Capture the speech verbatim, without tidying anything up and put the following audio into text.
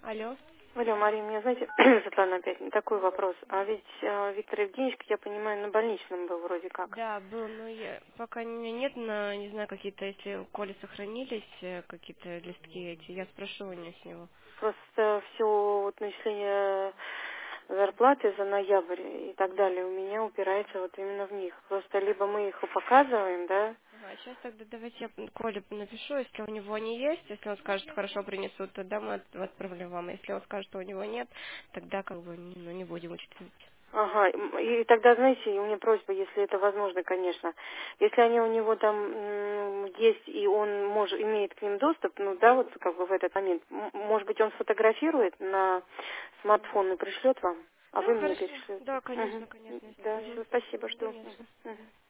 Алло. Алло, Мария, мне, знаете, Светлана, опять такой вопрос. А ведь э, Виктор Евгеньевич, как я понимаю, на больничном был вроде как. Да, был, но я пока у меня нет, на, не знаю, какие-то, если у Коли сохранились э, какие-то листки эти, я спрошу у него с него. Просто все вот начисление зарплаты за ноябрь и так далее у меня упирается вот именно в них. Просто либо мы их показываем, да. Ага, сейчас тогда давайте я Коле напишу, если у него они есть, если он скажет, хорошо, принесут, тогда мы от- отправим вам. Если он скажет, что у него нет, тогда как бы не- ну, не будем учитывать. Ага, м, и тогда, знаете, у меня просьба, если это возможно, конечно, если они у него там м, есть, и он может, имеет к ним доступ, ну да, вот как бы в этот момент, м- может быть, он сфотографирует на смартфон и пришлет вам, а Ну, вы мне хорошо. перешлете. Да, конечно, Мгм. конечно, если Да, есть. все, спасибо, что. Конечно. Мгм. Мгм.